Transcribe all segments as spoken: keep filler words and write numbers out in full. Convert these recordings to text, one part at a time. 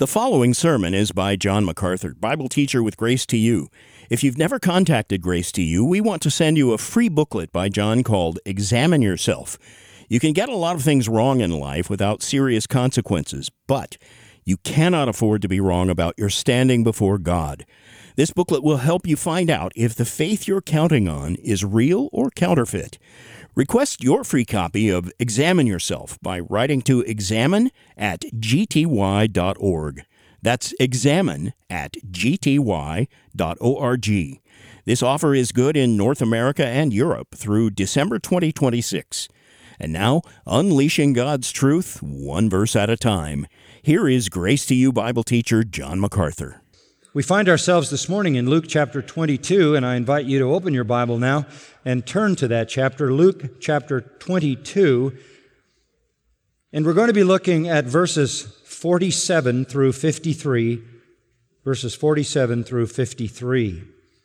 The following sermon is by John MacArthur, Bible teacher with Grace to You. If you've never contacted Grace to You, we want to send you a free booklet by John called Examine Yourself. You can get a lot of things wrong in life without serious consequences, but you cannot afford to be wrong about your standing before God. This booklet will help you find out if the faith you're counting on is real or counterfeit. Request your free copy of Examine Yourself by writing to examine at g t y dot org. That's examine at g t y dot org. This offer is good in North America and Europe through December twenty twenty-six. And now, unleashing God's truth, one verse at a time. Here is Grace to You Bible teacher John MacArthur. We find ourselves this morning in Luke chapter twenty-two, and I invite you to open your Bible now and turn to that chapter, Luke chapter twenty-two. And we're going to be looking at verses forty-seven through fifty-three, verses forty-seven through fifty-three.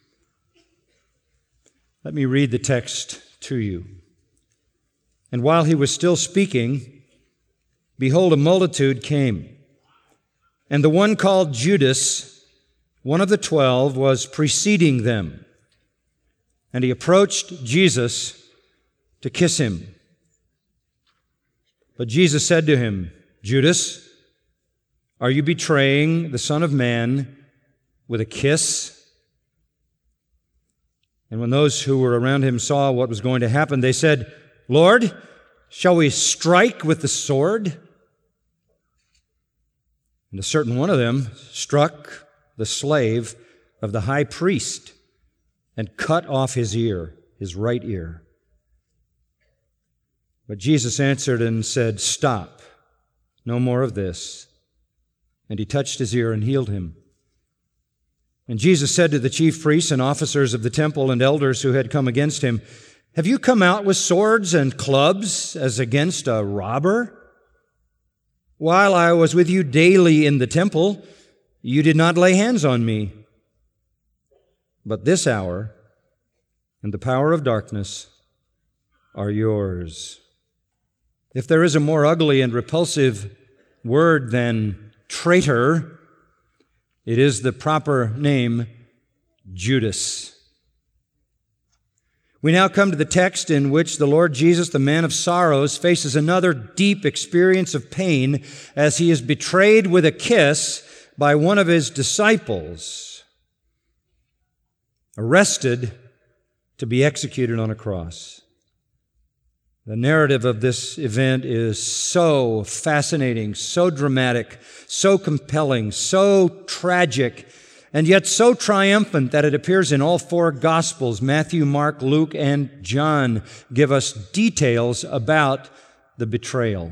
Let me read the text to you. And while he was still speaking, behold, a multitude came, and the one called Judas, one of the twelve, was preceding them. And he approached Jesus to kiss him. But Jesus said to him, Judas, are you betraying the Son of Man with a kiss? And when those who were around him saw what was going to happen, they said, Lord, shall we strike with the sword? And a certain one of them struck the slave of the high priest and cut off his ear, his right ear. But Jesus answered and said, Stop, no more of this. And he touched his ear and healed him. And Jesus said to the chief priests and officers of the temple and elders who had come against him, Have you come out with swords and clubs as against a robber? While I was with you daily in the temple, you did not lay hands on me. But this hour and the power of darkness are yours. If there is a more ugly and repulsive word than traitor, it is the proper name, Judas. We now come to the text in which the Lord Jesus, the man of sorrows, faces another deep experience of pain as he is betrayed with a kiss by one of his disciples, arrested to be executed on a cross. The narrative of this event is so fascinating, so dramatic, so compelling, so tragic, and yet so triumphant that it appears in all four Gospels. Matthew, Mark, Luke, and John give us details about the betrayal.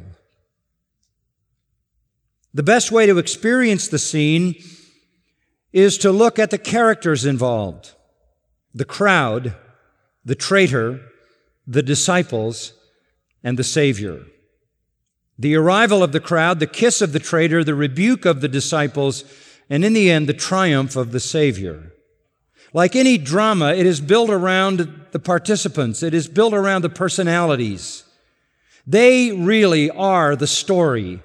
The best way to experience the scene is to look at the characters involved: the crowd, the traitor, the disciples, and the Savior. The arrival of the crowd, the kiss of the traitor, the rebuke of the disciples, and in the end, the triumph of the Savior. Like any drama, it is built around the participants. It is built around the personalities. They really are the story.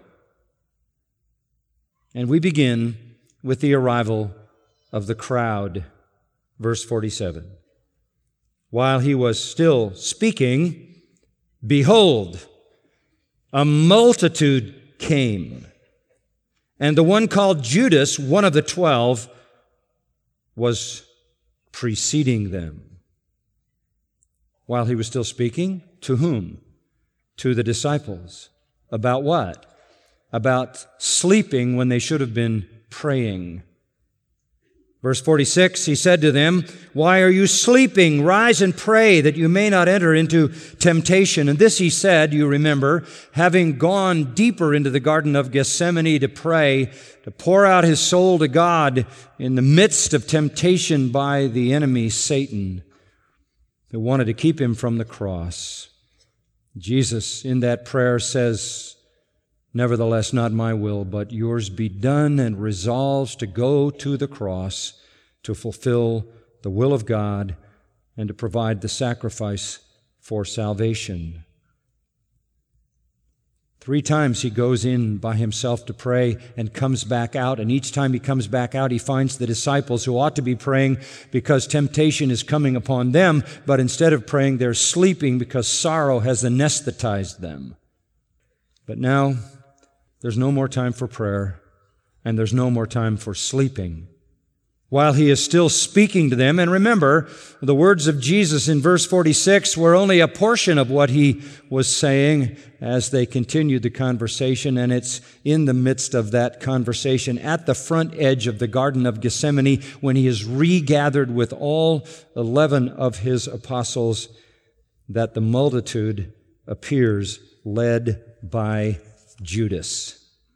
And we begin with the arrival of the crowd. Verse forty-seven. While he was still speaking, behold, a multitude came. And the one called Judas, one of the twelve, was preceding them. While he was still speaking, to whom? To the disciples. About what? About sleeping when they should have been praying. Verse forty-six, he said to them, Why are you sleeping? Rise and pray that you may not enter into temptation. And this he said, you remember, having gone deeper into the Garden of Gethsemane to pray, to pour out his soul to God in the midst of temptation by the enemy, Satan, who wanted to keep him from the cross. Jesus, in that prayer, says, Nevertheless, not my will, but yours be done, and resolves to go to the cross to fulfill the will of God and to provide the sacrifice for salvation. Three times he goes in by himself to pray and comes back out, and each time he comes back out, he finds the disciples who ought to be praying because temptation is coming upon them, but instead of praying, they're sleeping because sorrow has anesthetized them. But now, there's no more time for prayer, and there's no more time for sleeping. While he is still speaking to them, and remember, the words of Jesus in verse forty-six were only a portion of what he was saying as they continued the conversation, and it's in the midst of that conversation at the front edge of the Garden of Gethsemane when he is regathered with all eleven of his apostles that the multitude appears led by Judas.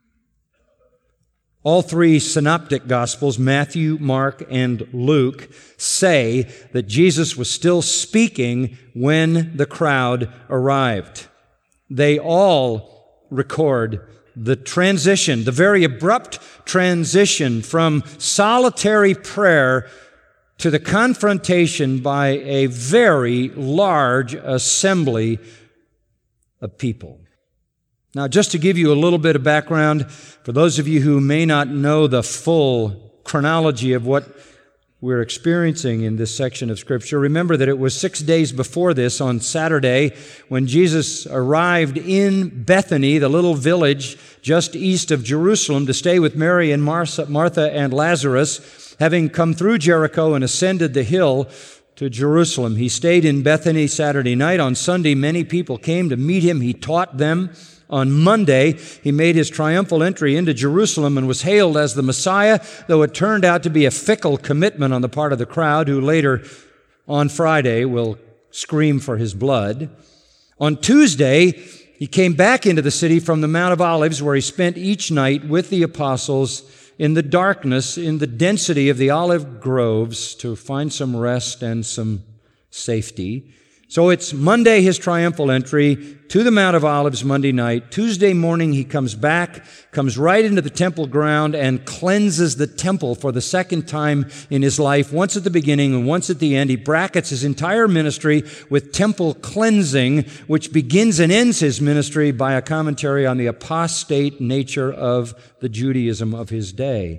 All three synoptic Gospels, Matthew, Mark, and Luke, say that Jesus was still speaking when the crowd arrived. They all record the transition, the very abrupt transition from solitary prayer to the confrontation by a very large assembly of people. Now, just to give you a little bit of background, for those of you who may not know the full chronology of what we're experiencing in this section of Scripture, remember that it was six days before this, on Saturday, when Jesus arrived in Bethany, the little village just east of Jerusalem, to stay with Mary and Martha and Lazarus, having come through Jericho and ascended the hill to Jerusalem. He stayed in Bethany Saturday night. On Sunday, many people came to meet him. He taught them. On Monday, he made his triumphal entry into Jerusalem and was hailed as the Messiah, though it turned out to be a fickle commitment on the part of the crowd, who later, on Friday, will scream for his blood. On Tuesday, he came back into the city from the Mount of Olives, where he spent each night with the apostles in the darkness, in the density of the olive groves, to find some rest and some safety. So it's Monday, his triumphal entry to the Mount of Olives Monday night. Tuesday morning, he comes back, comes right into the temple ground and cleanses the temple for the second time in his life, once at the beginning and once at the end. He brackets his entire ministry with temple cleansing, which begins and ends his ministry by a commentary on the apostate nature of the Judaism of his day.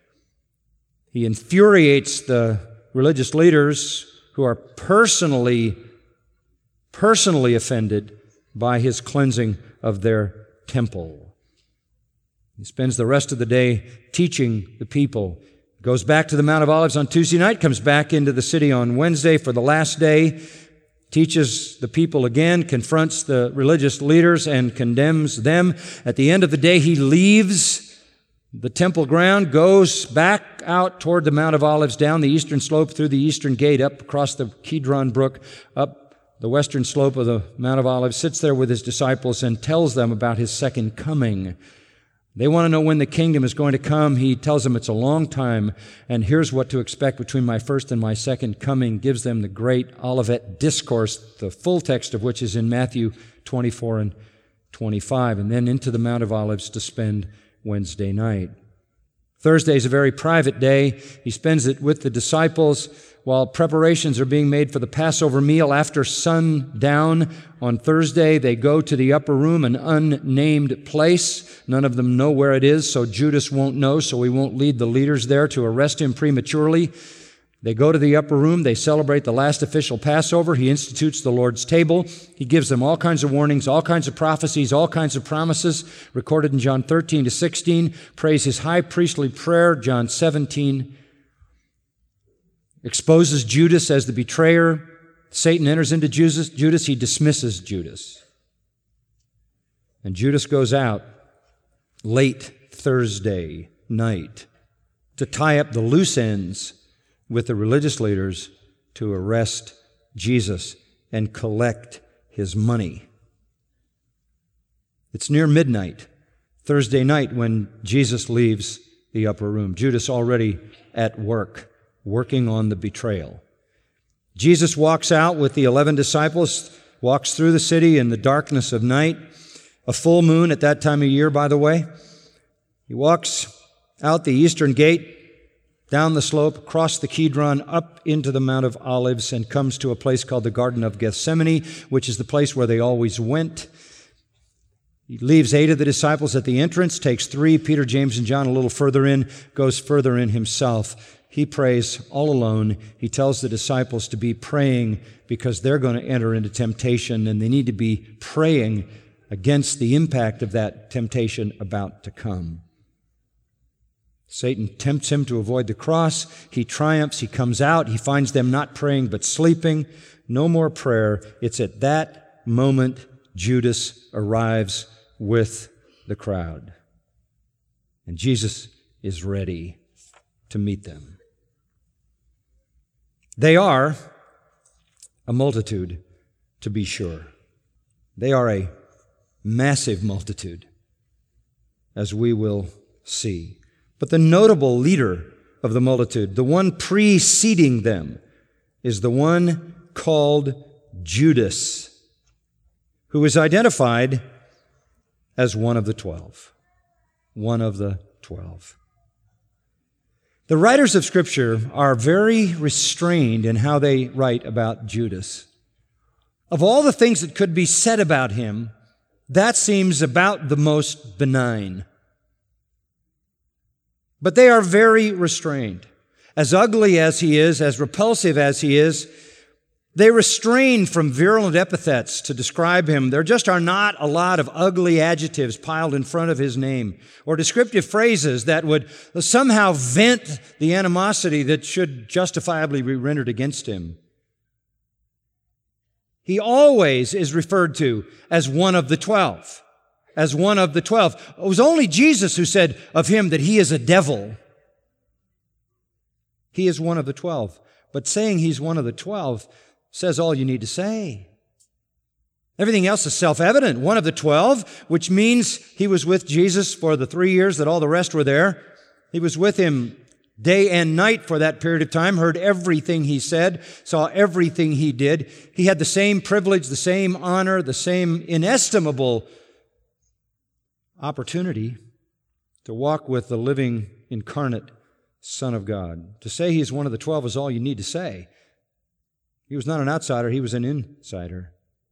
He infuriates the religious leaders who are personally personally offended by his cleansing of their temple. He spends the rest of the day teaching the people. Goes back to the Mount of Olives on Tuesday night, comes back into the city on Wednesday for the last day, teaches the people again, confronts the religious leaders and condemns them. At the end of the day, he leaves the temple ground, goes back out toward the Mount of Olives, down the eastern slope through the eastern gate, up across the Kidron Brook, up the western slope of the Mount of Olives, sits there with his disciples and tells them about his second coming. They want to know when the kingdom is going to come. He tells them it's a long time, and here's what to expect between my first and my second coming. Gives them the great Olivet Discourse, the full text of which is in Matthew twenty-four and twenty-five, and then into the Mount of Olives to spend Wednesday night. Thursday is a very private day. He spends it with the disciples while preparations are being made for the Passover meal. After sundown on Thursday, they go to the upper room, an unnamed place. None of them know where it is, so Judas won't know, so he won't lead the leaders there to arrest him prematurely. They go to the upper room. They celebrate the last official Passover. He institutes the Lord's table. He gives them all kinds of warnings, all kinds of prophecies, all kinds of promises, recorded in John thirteen to sixteen. Prays his high priestly prayer, John seventeen. Exposes Judas as the betrayer. Satan enters into Judas. Judas, he dismisses Judas. And Judas goes out late Thursday night to tie up the loose ends with the religious leaders to arrest Jesus and collect his money. It's near midnight, Thursday night, when Jesus leaves the upper room. Judas already at work, working on the betrayal. Jesus walks out with the eleven disciples, walks through the city in the darkness of night, a full moon at that time of year, by the way. He walks out the eastern gate, down the slope, across the Kidron, up into the Mount of Olives, and comes to a place called the Garden of Gethsemane, which is the place where they always went. He leaves eight of the disciples at the entrance, takes three, Peter, James, and John, a little further in, goes further in himself. He prays all alone. He tells the disciples to be praying because they're going to enter into temptation, and they need to be praying against the impact of that temptation about to come. Satan tempts him to avoid the cross. He triumphs. He comes out. He finds them not praying but sleeping. No more prayer. It's at that moment Judas arrives with the crowd. And Jesus is ready to meet them. They are a multitude, to be sure. They are a massive multitude, as we will see. But the notable leader of the multitude, the one preceding them, is the one called Judas, who is identified as one of the twelve. One of the twelve. The writers of Scripture are very restrained in how they write about Judas. Of all the things that could be said about him, that seems about the most benign. But they are very restrained. As ugly as he is, as repulsive as he is, they restrain from virulent epithets to describe him. There just are not a lot of ugly adjectives piled in front of his name or descriptive phrases that would somehow vent the animosity that should justifiably be rendered against him. He always is referred to as one of the twelve. As one of the twelve. It was only Jesus who said of him that he is a devil. He is one of the twelve. But saying he's one of the twelve says all you need to say. Everything else is self-evident. One of the twelve, which means he was with Jesus for the three years that all the rest were there. He was with him day and night for that period of time, heard everything he said, saw everything he did. He had the same privilege, the same honor, the same inestimable opportunity to walk with the living, incarnate Son of God. To say he's one of the twelve is all you need to say. He was not an outsider, he was an insider.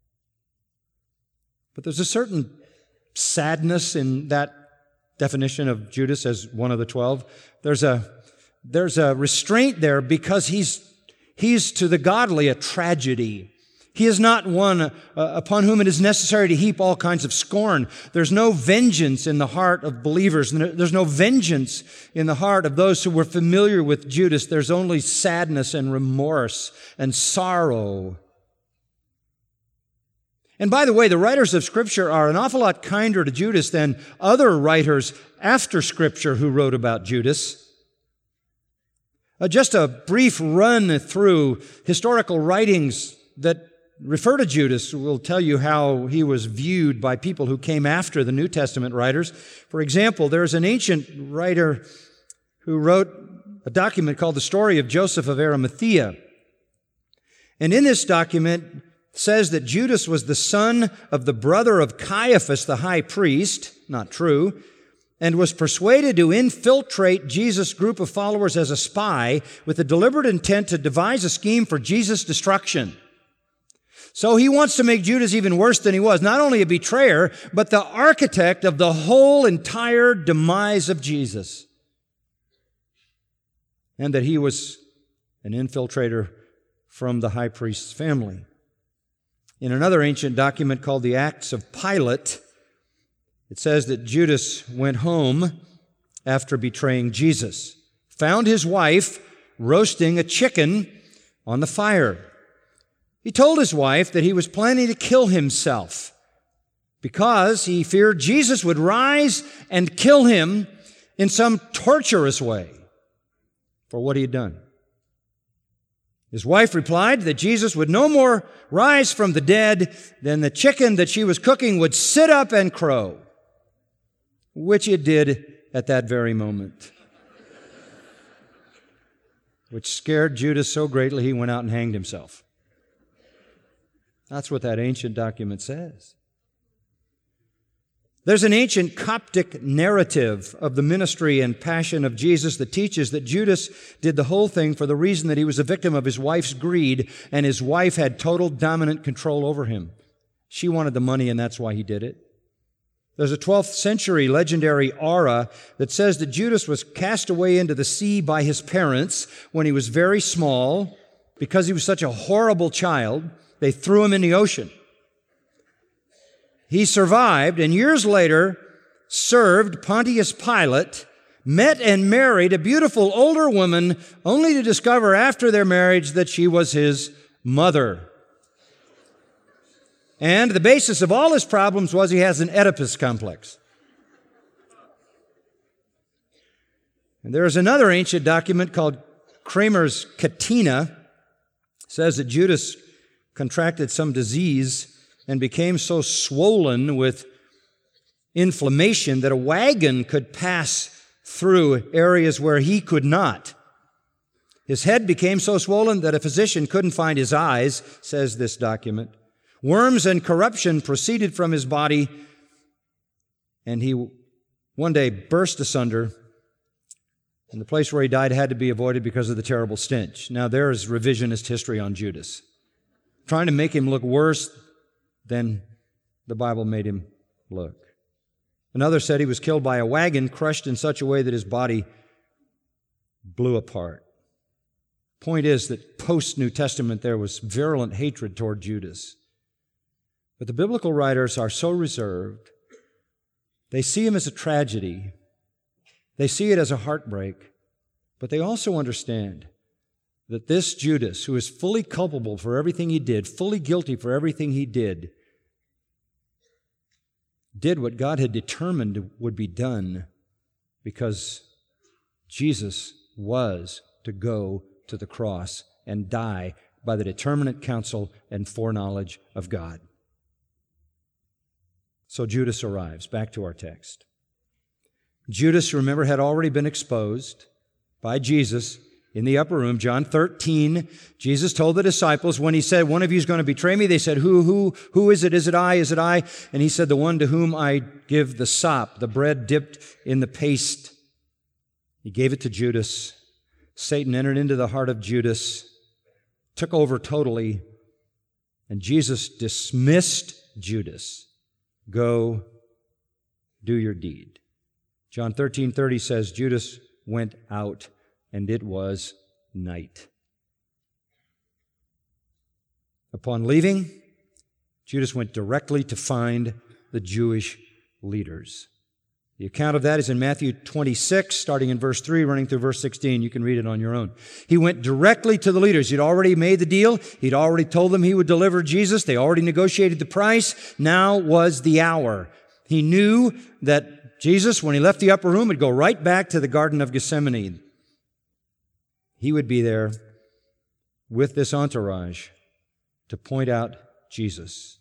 But there's a certain sadness in that definition of Judas as one of the twelve. There's a, there's a restraint there because he's, he's to the godly a tragedy. He is not one uh, upon whom it is necessary to heap all kinds of scorn. There's no vengeance in the heart of believers. There's no vengeance in the heart of those who were familiar with Judas. There's only sadness and remorse and sorrow. And by the way, the writers of Scripture are an awful lot kinder to Judas than other writers after Scripture who wrote about Judas. Uh, just a brief run through historical writings that refer to Judas will tell you how he was viewed by people who came after the New Testament writers. For example, there's an ancient writer who wrote a document called The Story of Joseph of Arimathea. And in this document says that Judas was the son of the brother of Caiaphas, the high priest, not true, and was persuaded to infiltrate Jesus' group of followers as a spy with the deliberate intent to devise a scheme for Jesus' destruction. So he wants to make Judas even worse than he was, not only a betrayer, but the architect of the whole entire demise of Jesus. And that he was an infiltrator from the high priest's family. In another ancient document called the Acts of Pilate, it says that Judas went home after betraying Jesus, found his wife roasting a chicken on the fire. He told his wife that he was planning to kill himself because he feared Jesus would rise and kill him in some torturous way for what he had done. His wife replied that Jesus would no more rise from the dead than the chicken that she was cooking would sit up and crow, which it did at that very moment, which scared Judas so greatly he went out and hanged himself. That's what that ancient document says. There's an ancient Coptic narrative of the ministry and passion of Jesus that teaches that Judas did the whole thing for the reason that he was a victim of his wife's greed, and his wife had total dominant control over him. She wanted the money, and that's why he did it. There's a twelfth century legendary aura that says that Judas was cast away into the sea by his parents when he was very small. Because he was such a horrible child, they threw him in the ocean. He survived, and years later served Pontius Pilate, met and married a beautiful older woman, only to discover after their marriage that she was his mother. And the basis of all his problems was he has an Oedipus complex. And there is another ancient document called Kramer's Catena. It says that Judas contracted some disease and became so swollen with inflammation that a wagon could pass through areas where he could not. His head became so swollen that a physician couldn't find his eyes, says this document. Worms and corruption proceeded from his body, and he one day burst asunder, and the place where he died had to be avoided because of the terrible stench. Now, there is revisionist history on Judas, trying to make him look worse than the Bible made him look. Another said he was killed by a wagon crushed in such a way that his body blew apart. Point is that post-New Testament there was virulent hatred toward Judas. But the biblical writers are so reserved. They see him as a tragedy. They see it as a heartbreak. But they also understand that this Judas, who is fully culpable for everything he did, fully guilty for everything he did, did what God had determined would be done because Jesus was to go to the cross and die by the determinate counsel and foreknowledge of God. So Judas arrives. Back to our text. Judas, remember, had already been exposed by Jesus in the upper room. John thirteen, Jesus told the disciples when he said, one of you is going to betray me, they said, who, who, who is it? Is it I? Is it I? And he said, the one to whom I give the sop, the bread dipped in the paste. He gave it to Judas. Satan entered into the heart of Judas, took over totally, and Jesus dismissed Judas. Go, do your deed. John thirteen thirty says, Judas went out, and it was night. Upon leaving, Judas went directly to find the Jewish leaders. The account of that is in Matthew twenty-six, starting in verse three, running through verse sixteen. You can read it on your own. He went directly to the leaders. He'd already made the deal. He'd already told them he would deliver Jesus. They already negotiated the price. Now was the hour. He knew that Jesus, when he left the upper room, would go right back to the Garden of Gethsemane. He would be there with this entourage to point out Jesus.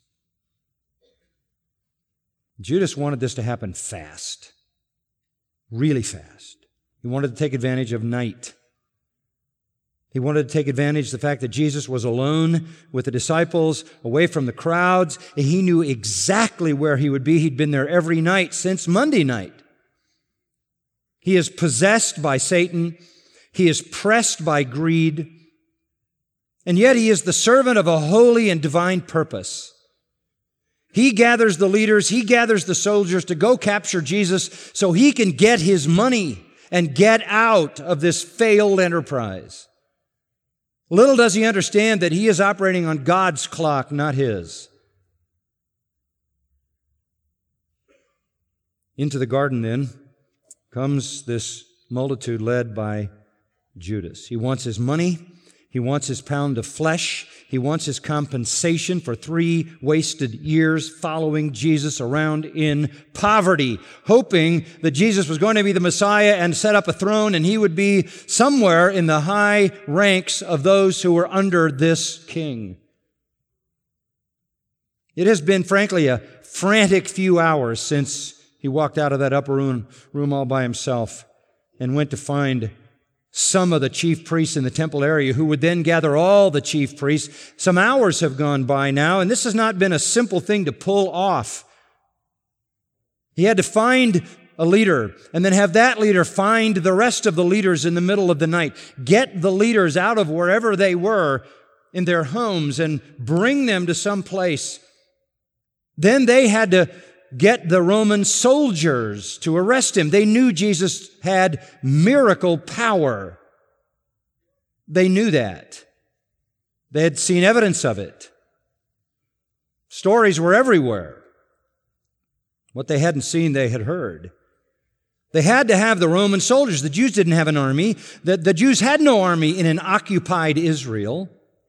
Judas wanted this to happen fast, really fast. He wanted to take advantage of night. He wanted to take advantage of the fact that Jesus was alone with the disciples, away from the crowds, and he knew exactly where he would be. He'd been there every night since Monday night. He is possessed by Satan. He is pressed by greed. And yet he is the servant of a holy and divine purpose. He gathers the leaders, he gathers the soldiers to go capture Jesus so he can get his money and get out of this failed enterprise. Little does he understand that he is operating on God's clock, not his. Into the garden, then, comes this multitude led by Judas. He wants his money. He wants his pound of flesh. He wants his compensation for three wasted years following Jesus around in poverty, hoping that Jesus was going to be the Messiah and set up a throne and he would be somewhere in the high ranks of those who were under this king. It has been, frankly, a frantic few hours since he walked out of that upper room, room all by himself and went to find some of the chief priests in the temple area who would then gather all the chief priests. Some hours have gone by now, and this has not been a simple thing to pull off. He had to find a leader and then have that leader find the rest of the leaders in the middle of the night, get the leaders out of wherever they were in their homes and bring them to some place. Then they had to get the Roman soldiers to arrest him. They knew Jesus had miracle power. They knew that. They had seen evidence of it. Stories were everywhere. What they hadn't seen, they had heard. They had to have the Roman soldiers. The Jews didn't have an army. The, the Jews had no army in an occupied Israel.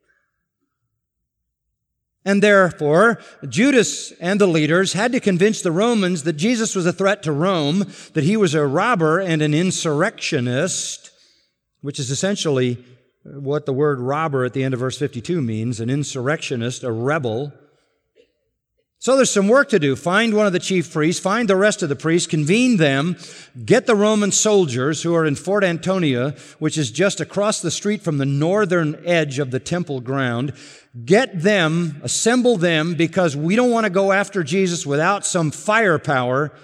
And therefore, Judas and the leaders had to convince the Romans that Jesus was a threat to Rome, that he was a robber and an insurrectionist, which is essentially what the word robber at the end of verse fifty-two means, an insurrectionist, a rebel. So there's some work to do. Find one of the chief priests, find the rest of the priests, convene them, get the Roman soldiers who are in Fort Antonia, which is just across the street from the northern edge of the temple ground. Get them, assemble them, because we don't want to go after Jesus without some firepower.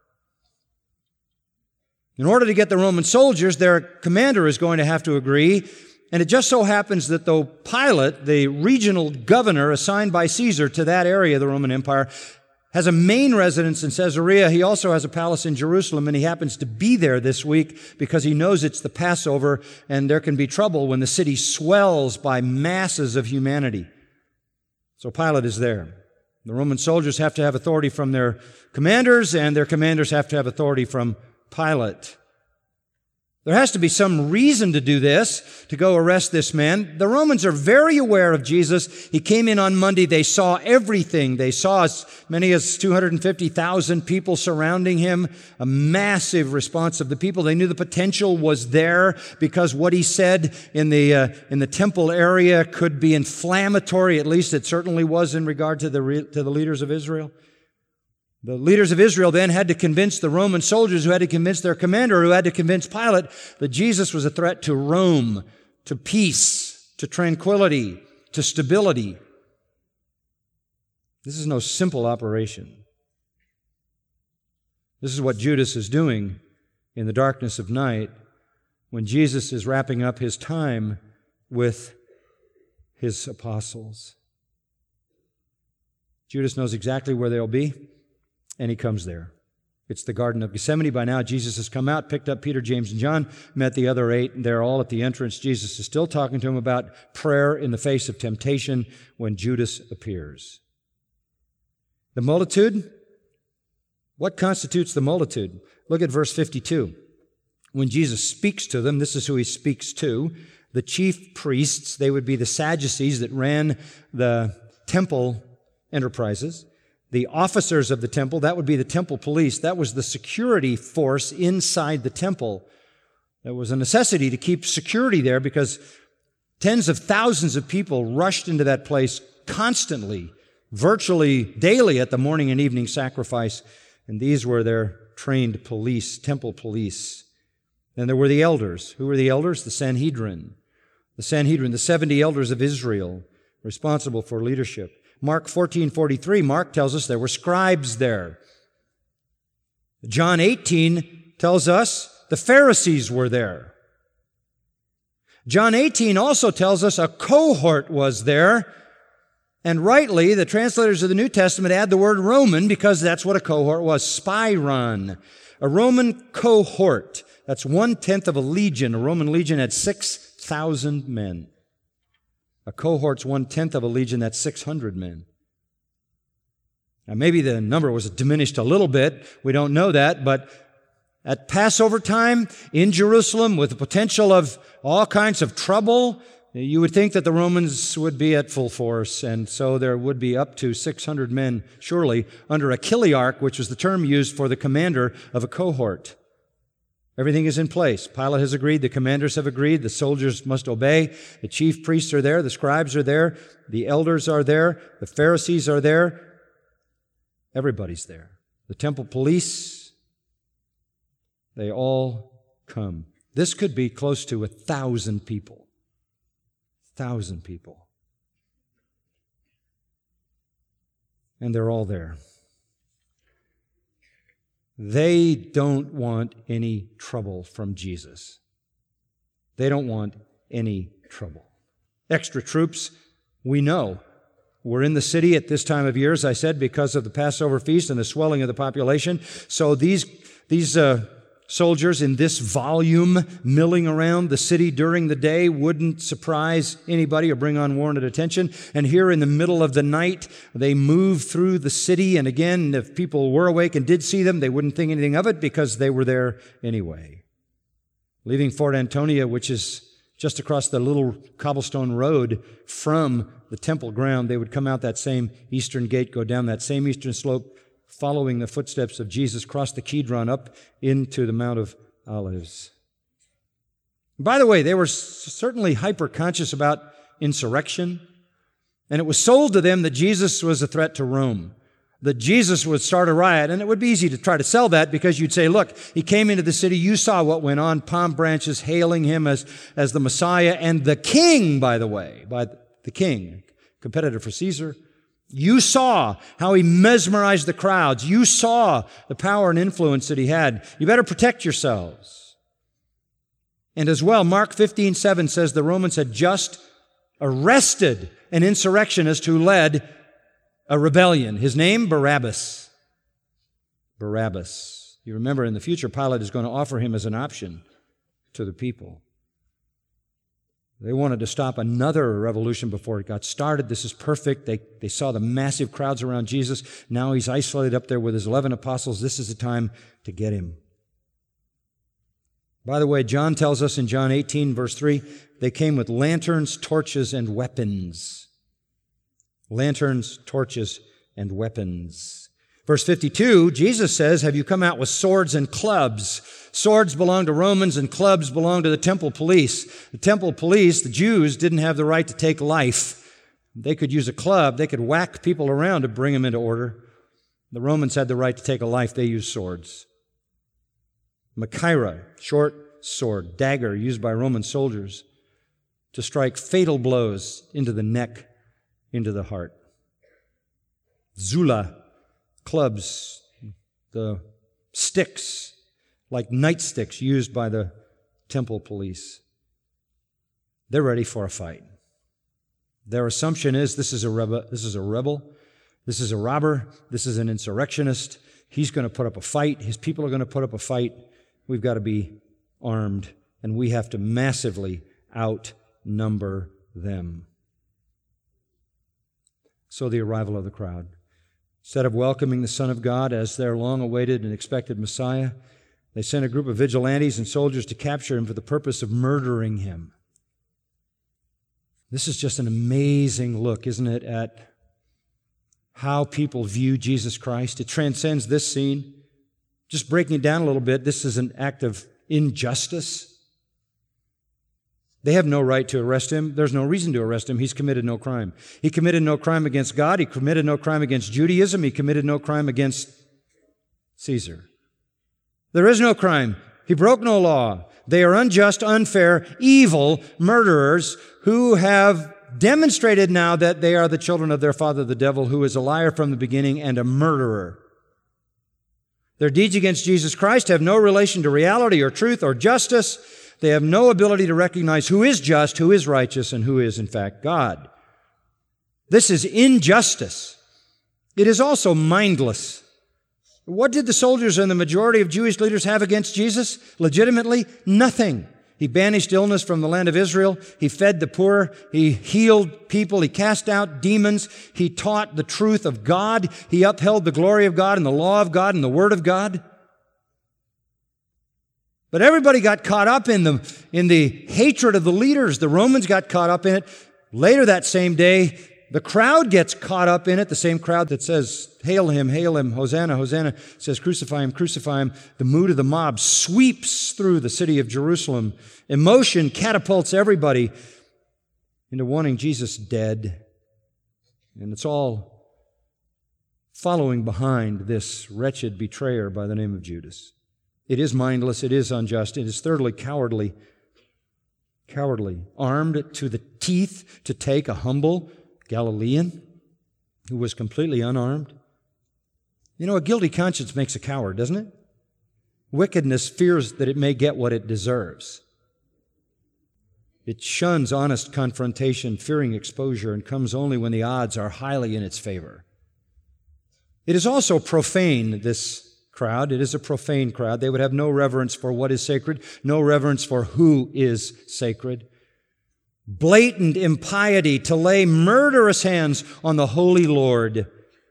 In order to get the Roman soldiers, their commander is going to have to agree. And it just so happens that though Pilate, the regional governor assigned by Caesar to that area of the Roman Empire, has a main residence in Caesarea, he also has a palace in Jerusalem, and he happens to be there this week because he knows it's the Passover and there can be trouble when the city swells by masses of humanity. So Pilate is there. The Roman soldiers have to have authority from their commanders, and their commanders have to have authority from Pilate. There has to be some reason to do this, to go arrest this man. The Romans are very aware of Jesus. He came in on Monday. They saw everything. They saw as many as two hundred fifty thousand people surrounding him, a massive response of the people. They knew the potential was there because what he said in the uh, in the temple area could be inflammatory. At least it certainly was in regard to the re- to the leaders of Israel. The leaders of Israel then had to convince the Roman soldiers, who had to convince their commander, who had to convince Pilate that Jesus was a threat to Rome, to peace, to tranquility, to stability. This is no simple operation. This is what Judas is doing in the darkness of night when Jesus is wrapping up his time with his apostles. Judas knows exactly where they'll be. And he comes there. It's the Garden of Gethsemane. By now, Jesus has come out, picked up Peter, James, and John, met the other eight, and they're all at the entrance. Jesus is still talking to them about prayer in the face of temptation when Judas appears. The multitude, what constitutes the multitude? Look at verse fifty-two. When Jesus speaks to them, this is who he speaks to. The chief priests, they would be the Sadducees that ran the temple enterprises. The officers of the temple, that would be the temple police. That was the security force inside the temple. There was a necessity to keep security there because tens of thousands of people rushed into that place constantly, virtually daily at the morning and evening sacrifice. And these were their trained police, temple police. Then there were the elders. Who were the elders? The Sanhedrin. The Sanhedrin, the seventy elders of Israel, responsible for leadership. Mark fourteen forty-three, Mark tells us there were scribes there. John eighteen tells us the Pharisees were there. John eighteen also tells us a cohort was there. And rightly, the translators of the New Testament add the word Roman because that's what a cohort was, spiron. A Roman cohort. That's one-tenth of a legion. A Roman legion had six thousand men. A cohort's one-tenth of a legion, that's six hundred men. Now, maybe the number was diminished a little bit. We don't know that, but at Passover time in Jerusalem, with the potential of all kinds of trouble, you would think that the Romans would be at full force, and so there would be up to six hundred men, surely, under a chiliarch, which was the term used for the commander of a cohort. Everything is in place. Pilate has agreed. The commanders have agreed. The soldiers must obey. The chief priests are there. The scribes are there. The elders are there. The Pharisees are there. Everybody's there. The temple police, they all come. This could be close to a thousand people. Thousand people. And they're all there. They don't want any trouble from Jesus. They don't want any trouble. Extra troops, we know, were in the city at this time of year, as I said, because of the Passover feast and the swelling of the population. So these, these uh, soldiers in this volume milling around the city during the day wouldn't surprise anybody or bring unwarranted attention. And here in the middle of the night, they move through the city. And again, if people were awake and did see them, they wouldn't think anything of it because they were there anyway. Leaving Fort Antonia, which is just across the little cobblestone road from the temple ground, they would come out that same eastern gate, go down that same eastern slope, following the footsteps of Jesus, cross the Kidron up into the Mount of Olives. By the way, they were certainly hyper-conscious about insurrection, and it was sold to them that Jesus was a threat to Rome, that Jesus would start a riot, and it would be easy to try to sell that because you'd say, look, he came into the city, you saw what went on, palm branches hailing him as, as the Messiah and the king, by the way, by the king, competitor for Caesar. You saw how he mesmerized the crowds. You saw the power and influence that he had. You better protect yourselves. And as well, Mark fifteen seven says the Romans had just arrested an insurrectionist who led a rebellion. His name, Barabbas. Barabbas. You remember in the future, Pilate is going to offer him as an option to the people. They wanted to stop another revolution before it got started. This is perfect. They, they saw the massive crowds around Jesus. Now he's isolated up there with his eleven apostles. This is the time to get him. By the way, John tells us in John eighteen, verse three, they came with lanterns, torches, and weapons. Lanterns, torches, and weapons. Verse fifty-two, Jesus says, have you come out with swords and clubs? Swords belong to Romans and clubs belong to the temple police. The temple police, the Jews, didn't have the right to take life. They could use a club. They could whack people around to bring them into order. The Romans had the right to take a life. They used swords. Machaira, short sword, dagger used by Roman soldiers to strike fatal blows into the neck, into the heart. Zula, clubs, the sticks, like nightsticks used by the temple police. They're ready for a fight. Their assumption is this is a rebel, this is a rebel, this is a robber, this is an insurrectionist. He's going to put up a fight. His people are going to put up a fight. We've got to be armed, and we have to massively outnumber them. So the arrival of the crowd. Instead of welcoming the Son of God as their long-awaited and expected Messiah, they sent a group of vigilantes and soldiers to capture him for the purpose of murdering him. This is just an amazing look, isn't it, at how people view Jesus Christ. It transcends this scene. Just breaking it down a little bit, this is an act of injustice. They have no right to arrest him. There's no reason to arrest him. He's committed no crime. He committed no crime against God. He committed no crime against Judaism. He committed no crime against Caesar. There is no crime. He broke no law. They are unjust, unfair, evil murderers who have demonstrated now that they are the children of their father, the devil, who is a liar from the beginning and a murderer. Their deeds against Jesus Christ have no relation to reality or truth or justice. They have no ability to recognize who is just, who is righteous, and who is, in fact, God. This is injustice. It is also mindless. What did the soldiers and the majority of Jewish leaders have against Jesus? Legitimately, nothing. He banished illness from the land of Israel. He fed the poor. He healed people. He cast out demons. He taught the truth of God. He upheld the glory of God and the law of God and the Word of God. But everybody got caught up in the, in the hatred of the leaders. The Romans got caught up in it. Later that same day, the crowd gets caught up in it. The same crowd that says, hail him, hail him, Hosanna, Hosanna, says, crucify him, crucify him. The mood of the mob sweeps through the city of Jerusalem. Emotion catapults everybody into wanting Jesus dead. And it's all following behind this wretched betrayer by the name of Judas. It is mindless, it is unjust, it is thirdly cowardly. Cowardly, armed to the teeth to take a humble Galilean who was completely unarmed. You know, a guilty conscience makes a coward, doesn't it? Wickedness fears that it may get what it deserves. It shuns honest confrontation, fearing exposure, and comes only when the odds are highly in its favor. It is also profane, this crowd. It is a profane crowd. They would have no reverence for what is sacred, no reverence for who is sacred. Blatant impiety to lay murderous hands on the Holy Lord.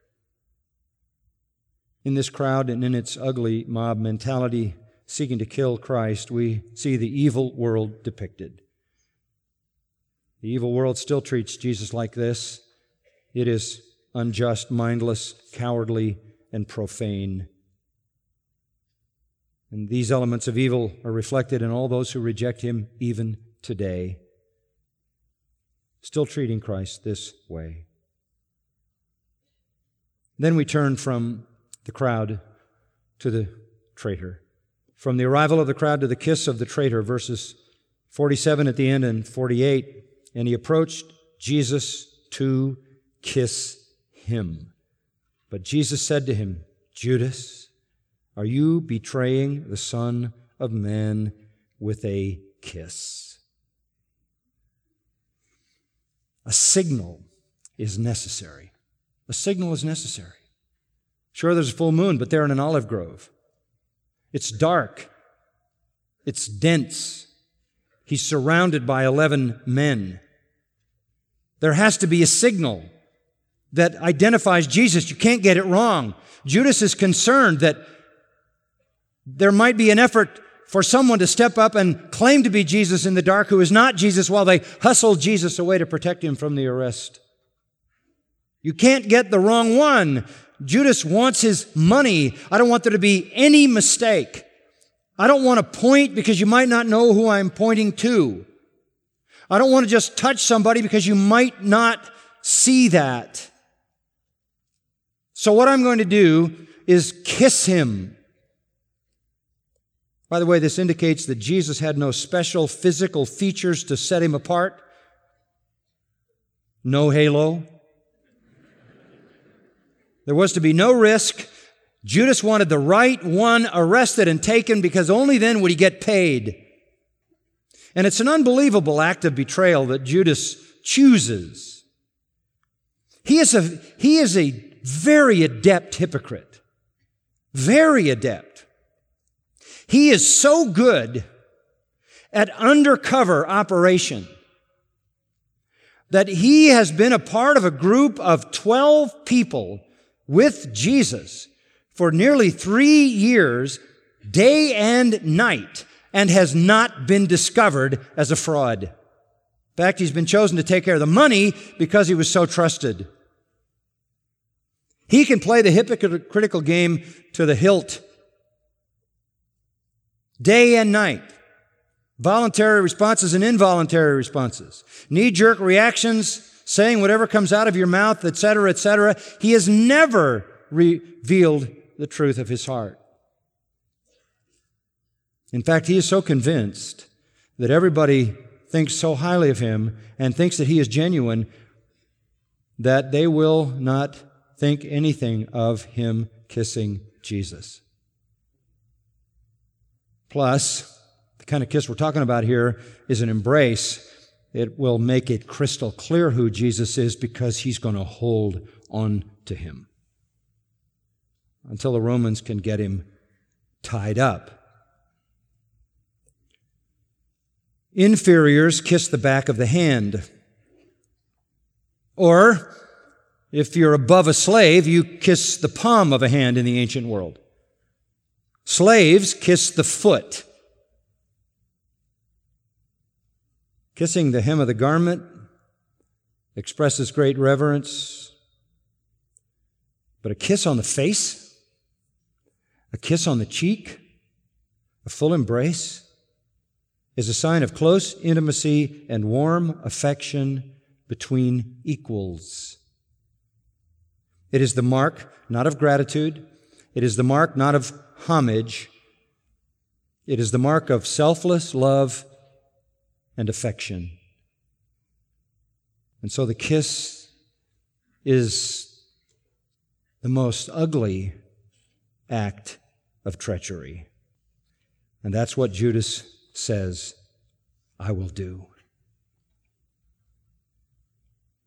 In this crowd and in its ugly mob mentality seeking to kill Christ, we see the evil world depicted. The evil world still treats Jesus like this. It is unjust, mindless, cowardly, and profane. And these elements of evil are reflected in all those who reject Him even today, still treating Christ this way. Then we turn from the crowd to the traitor. From the arrival of the crowd to the kiss of the traitor, verses forty-seven at the end and forty-eight. And he approached Jesus to kiss him. But Jesus said to him, Judas, are you betraying the Son of Man with a kiss? A signal is necessary. A signal is necessary. Sure, there's a full moon, but they're in an olive grove. It's dark. It's dense. He's surrounded by eleven men. There has to be a signal that identifies Jesus. You can't get it wrong. Judas is concerned that there might be an effort for someone to step up and claim to be Jesus in the dark who is not Jesus while they hustle Jesus away to protect him from the arrest. You can't get the wrong one. Judas wants his money. I don't want there to be any mistake. I don't want to point because you might not know who I'm pointing to. I don't want to just touch somebody because you might not see that. So what I'm going to do is kiss him. By the way, this indicates that Jesus had no special physical features to set him apart. No halo. There was to be no risk. Judas wanted the right one arrested and taken because only then would he get paid. And it's an unbelievable act of betrayal that Judas chooses. He is a, he is a very adept hypocrite. Very adept. He is so good at undercover operation that he has been a part of a group of twelve people with Jesus for nearly three years, day and night, and has not been discovered as a fraud. In fact, he's been chosen to take care of the money because he was so trusted. He can play the hypocritical game to the hilt, day and night. Voluntary responses and involuntary responses. Knee-jerk reactions, saying whatever comes out of your mouth, et cetera, et cetera. He has never revealed the truth of his heart. In fact, he is so convinced that everybody thinks so highly of him and thinks that he is genuine that they will not think anything of him kissing Jesus. Plus, the kind of kiss we're talking about here is an embrace. It will make it crystal clear who Jesus is because he's going to hold on to him until the Romans can get him tied up. Inferiors kiss the back of the hand. Or, if you're above a slave, you kiss the palm of a hand in the ancient world. Slaves kiss the foot. Kissing the hem of the garment expresses great reverence. But a kiss on the face, a kiss on the cheek, a full embrace, is a sign of close intimacy and warm affection between equals. It is the mark not of gratitude. It is the mark not of homage. It is the mark of selfless love and affection. And so the kiss is the most ugly act of treachery. And that's what Judas says, I will do.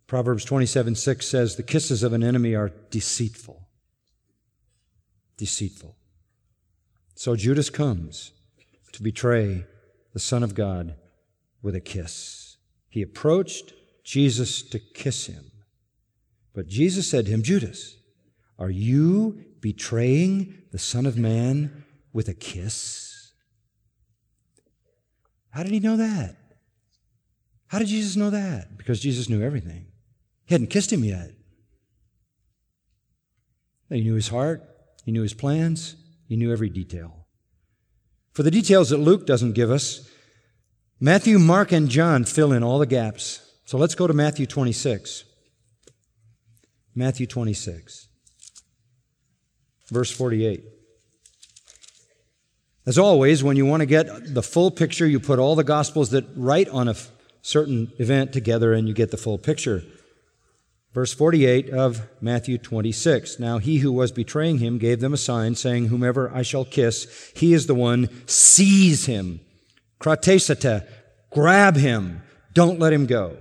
Proverbs twenty-seven six says, the kisses of an enemy are deceitful. Deceitful. So Judas comes to betray the Son of God with a kiss. He approached Jesus to kiss him. But Jesus said to him, Judas, are you betraying the Son of Man with a kiss? How did he know that? How did Jesus know that? Because Jesus knew everything. He hadn't kissed him yet. He knew his heart. He knew his plans. He knew every detail. For the details that Luke doesn't give us, Matthew, Mark, and John fill in all the gaps. So let's go to Matthew twenty-six. Matthew twenty-six, verse forty-eight. As always, when you want to get the full picture, you put all the Gospels that write on a certain event together and you get the full picture. Verse forty-eight of Matthew twenty-six. Now he who was betraying him gave them a sign, saying, whomever I shall kiss, he is the one. Seize him. Kratesata, grab him. Don't let him go.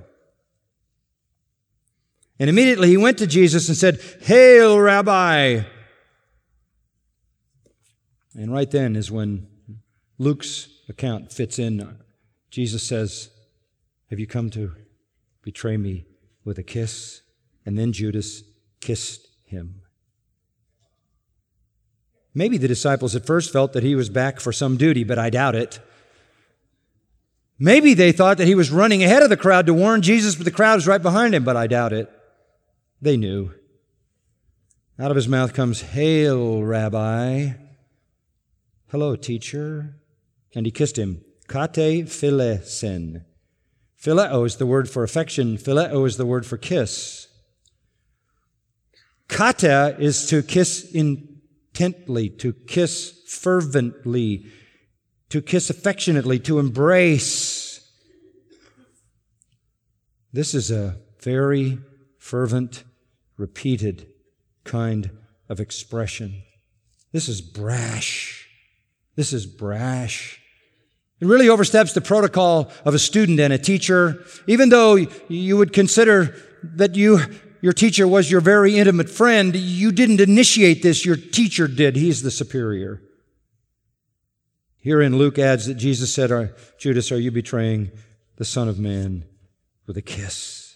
And immediately he went to Jesus and said, Hail, Rabbi! And right then is when Luke's account fits in. Jesus says, have you come to betray me with a kiss? And then Judas kissed him. Maybe the disciples at first felt that he was back for some duty, but I doubt it. Maybe they thought that he was running ahead of the crowd to warn Jesus, but the crowd was right behind him, but I doubt it. They knew. Out of his mouth comes, Hail, Rabbi. Hello, teacher. And he kissed him. Kate philesen. Phileo is the word for affection. Phileo is the word for kiss. Kata is to kiss intently, to kiss fervently, to kiss affectionately, to embrace. This is a very fervent, repeated kind of expression. This is brash. This is brash. It really oversteps the protocol of a student and a teacher. Even though you would consider that you, your teacher was your very intimate friend, you didn't initiate this, your teacher did. He's the superior. Herein Luke adds that Jesus said, Judas, are you betraying the Son of Man with a kiss?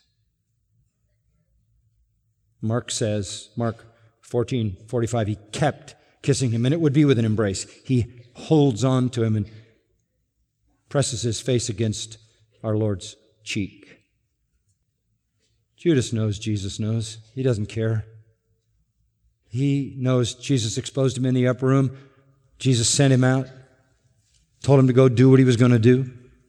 Mark says, Mark fourteen forty-five, he kept kissing him, and it would be with an embrace. He holds on to him and presses his face against our Lord's cheek. Judas knows Jesus knows. He doesn't care. He knows Jesus exposed him in the upper room. Jesus sent him out, told him to go do what he was going to do.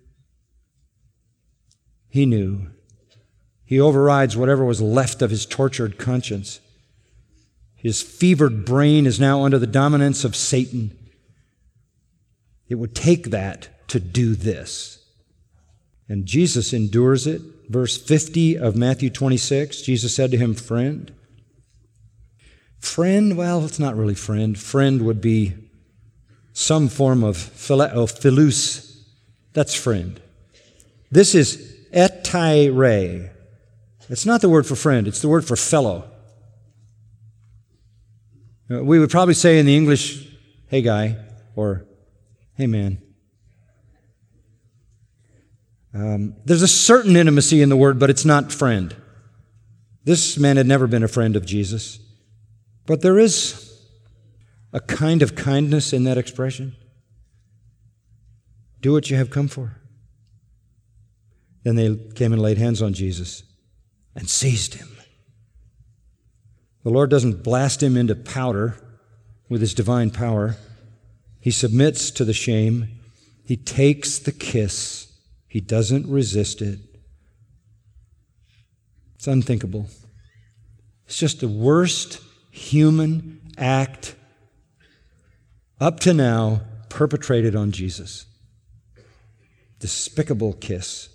He knew. He overrides whatever was left of his tortured conscience. His fevered brain is now under the dominance of Satan. It would take that to do this. And Jesus endures it. Verse fifty of Matthew twenty-six, Jesus said to him, friend. Friend, well, it's not really friend. Friend would be some form of phileo, philus. That's friend. This is etaire. It's not the word for friend. It's the word for fellow. We would probably say in the English, hey guy, or hey man. Um, there's a certain intimacy in the word, but it's not friend. This man had never been a friend of Jesus. But there is a kind of kindness in that expression. Do what you have come for. Then they came and laid hands on Jesus and seized him. The Lord doesn't blast him into powder with his divine power. He submits to the shame. He takes the kiss. He doesn't resist it. It's unthinkable. It's just the worst human act up to now perpetrated on Jesus. Despicable kiss.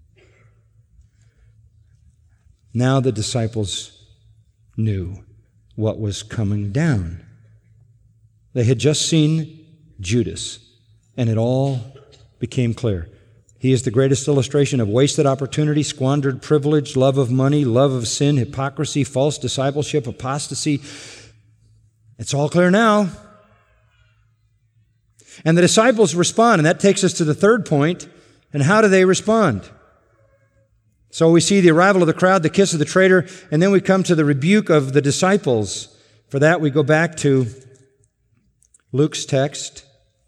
Now the disciples knew what was coming down. They had just seen Judas, and it all became clear. He is the greatest illustration of wasted opportunity, squandered privilege, love of money, love of sin, hypocrisy, false discipleship, apostasy. It's all clear now. And the disciples respond, and that takes us to the third point. And how do they respond? So we see the arrival of the crowd, the kiss of the traitor, and then we come to the rebuke of the disciples. For that, we go back to Luke's text.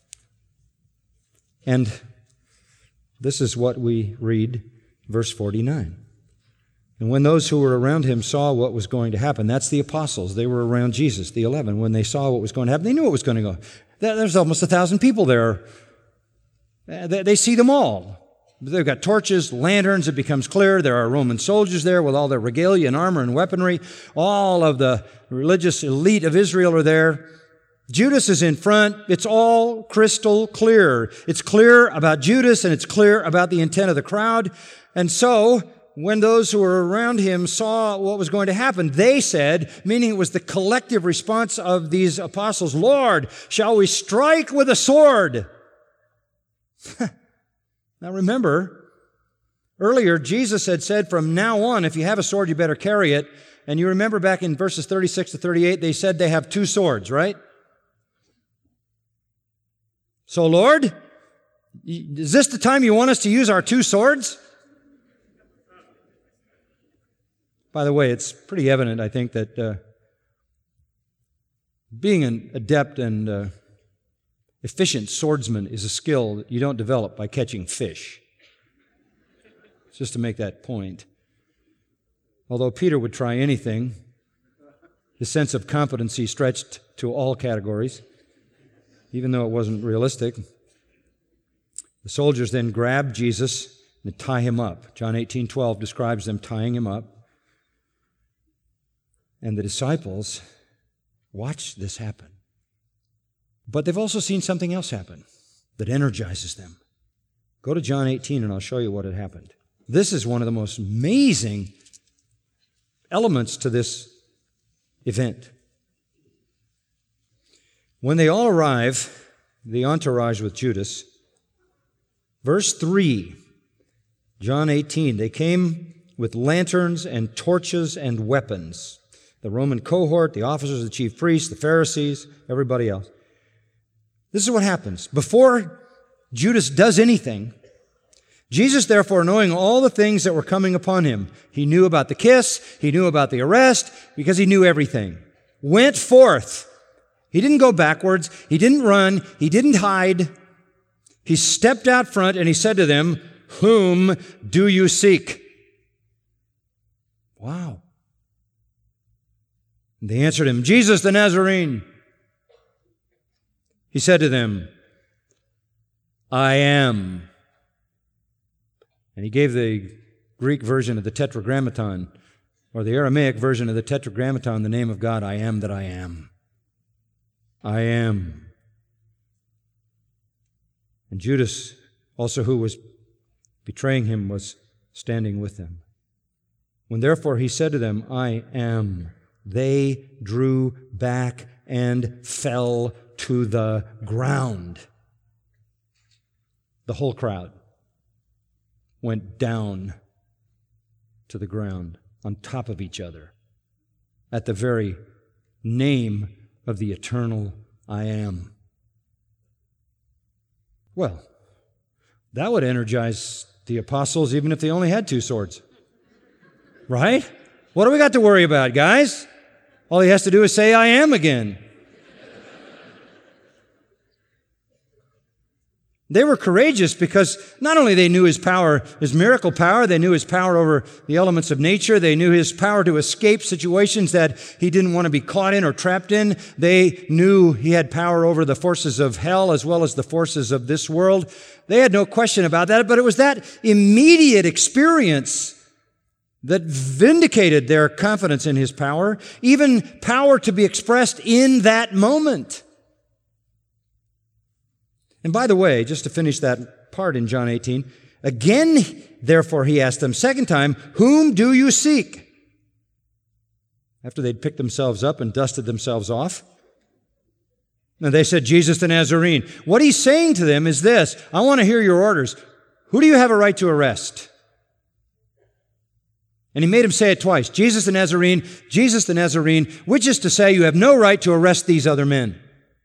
And this is what we read, verse forty-nine. And when those who were around him saw what was going to happen, that's the apostles. They were around Jesus, the eleven. When they saw what was going to happen, they knew what was going to go. There's almost a thousand people there. They see them all. They've got torches, lanterns. It becomes clear there are Roman soldiers there with all their regalia and armor and weaponry. All of the religious elite of Israel are there. Judas is in front. It's all crystal clear. It's clear about Judas, and it's clear about the intent of the crowd. And so, when those who were around him saw what was going to happen, they said, meaning it was the collective response of these apostles, "Lord, shall we strike with a sword?" Now remember, earlier Jesus had said, from now on, if you have a sword, you better carry it. And you remember back in verses thirty-six to thirty-eight, they said they have two swords, right? So, Lord, is this the time you want us to use our two swords? By the way, it's pretty evident, I think, that uh, being an adept and uh, efficient swordsman is a skill that you don't develop by catching fish. Just to make that point. Although Peter would try anything, his sense of competency stretched to all categories, even though it wasn't realistic. The soldiers then grab Jesus and tie him up. John eighteen twelve describes them tying him up. And the disciples watch this happen. But they've also seen something else happen that energizes them. Go to John eighteen and I'll show you what had happened. This is one of the most amazing elements to this event. When they all arrive, the entourage with Judas, verse three, John eighteen, they came with lanterns and torches and weapons. The Roman cohort, the officers, the chief priests, the Pharisees, everybody else. This is what happens. Before Judas does anything, Jesus, therefore, knowing all the things that were coming upon him, he knew about the kiss, he knew about the arrest, because he knew everything, went forth. He didn't go backwards. He didn't run. He didn't hide. He stepped out front and he said to them, "Whom do you seek?" Wow. And they answered him, "Jesus the Nazarene." He said to them, "I am." And he gave the Greek version of the Tetragrammaton, or the Aramaic version of the Tetragrammaton, the name of God, "I am that I am." I am. And Judas, also who was betraying him, was standing with them. When therefore he said to them, "I am," they drew back and fell to the ground. The whole crowd went down to the ground on top of each other at the very name of the eternal I Am. Well, that would energize the apostles even if they only had two swords. Right? What do we got to worry about, guys? All he has to do is say, "I am" again. They were courageous because not only they knew his power, his miracle power, they knew his power over the elements of nature, they knew his power to escape situations that he didn't want to be caught in or trapped in. They knew he had power over the forces of hell as well as the forces of this world. They had no question about that, but it was that immediate experience that vindicated their confidence in his power, even power to be expressed in that moment. And by the way, just to finish that part in John eighteen, again, therefore, he asked them, second time, "Whom do you seek?" After they'd picked themselves up and dusted themselves off. And they said, "Jesus the Nazarene." What he's saying to them is this: I want to hear your orders. who do you have a right to arrest? And he made him say it twice. Jesus the Nazarene, Jesus the Nazarene, which is to say, you have no right to arrest these other men.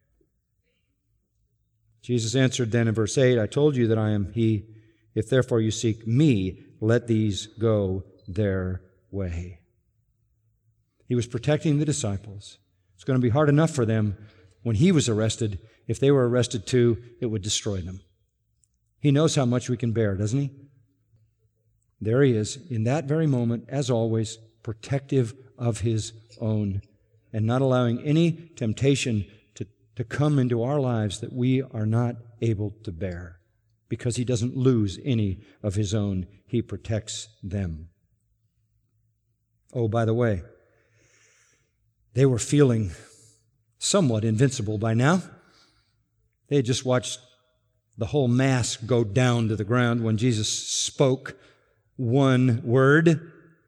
Jesus answered then in verse eight, I told you that I am he. If therefore you seek me, let these go their way. He was protecting the disciples. It's going to be hard enough for them when he was arrested. If they were arrested too, it would destroy them. He knows how much we can bear, doesn't he? There he is, in that very moment, as always, protective of his own and not allowing any temptation to, to come into our lives that we are not able to bear. Because he doesn't lose any of his own, he protects them. Oh, by the way, they were feeling somewhat invincible by now. They had just watched the whole mass go down to the ground when Jesus spoke one word.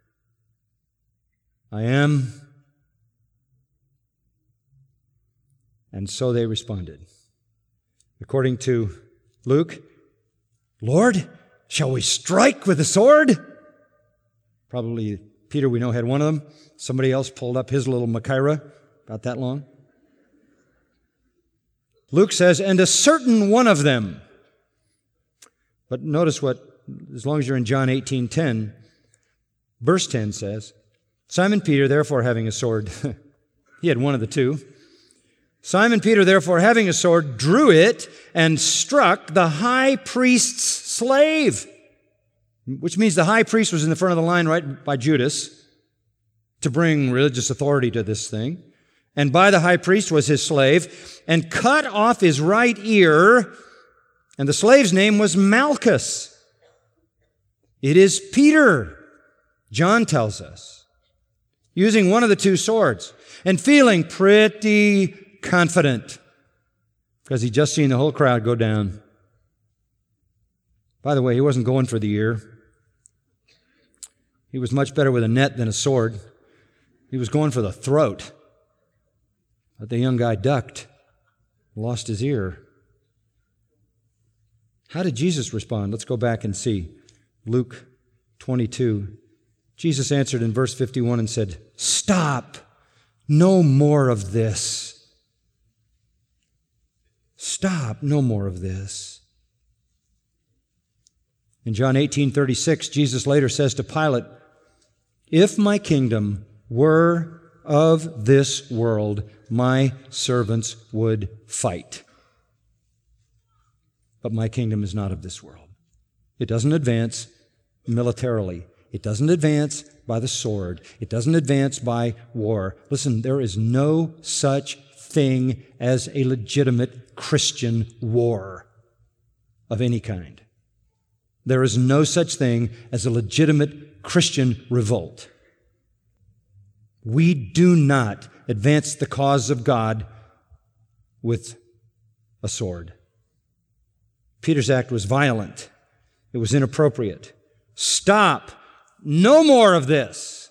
I am. And so they responded. According to Luke, Lord, shall we strike with the sword? Probably Peter, we know, had one of them. Somebody else pulled up his little Machaira, about that long. Luke says, and a certain one of them. But notice what, as long as you're in John eighteen ten, verse ten says, Simon Peter, therefore having a sword, he had one of the two. Simon Peter, therefore having a sword, drew it and struck the high priest's slave, which means the high priest was in the front of the line right by Judas to bring religious authority to this thing. And by the high priest was his slave, and cut off his right ear, and the slave's name was Malchus. It is Peter, John tells us, using one of the two swords, and feeling pretty confident, because he'd just seen the whole crowd go down. By the way, he wasn't going for the ear. He was much better with a net than a sword. He was going for the throat. But the young guy ducked, lost his ear. How did Jesus respond? Let's go back and see. Luke twenty-two. Jesus answered in verse fifty-one and said, Stop! No more of this. Stop! No more of this. In John eighteen thirty-six, Jesus later says to Pilate, If my kingdom were of this world, my servants would fight. But my kingdom is not of this world. It doesn't advance militarily. It doesn't advance by the sword. It doesn't advance by war. Listen, there is no such thing as a legitimate Christian war of any kind. There is no such thing as a legitimate Christian revolt. We do not advance the cause of God with a sword. Peter's act was violent. It was inappropriate. Stop! No more of this!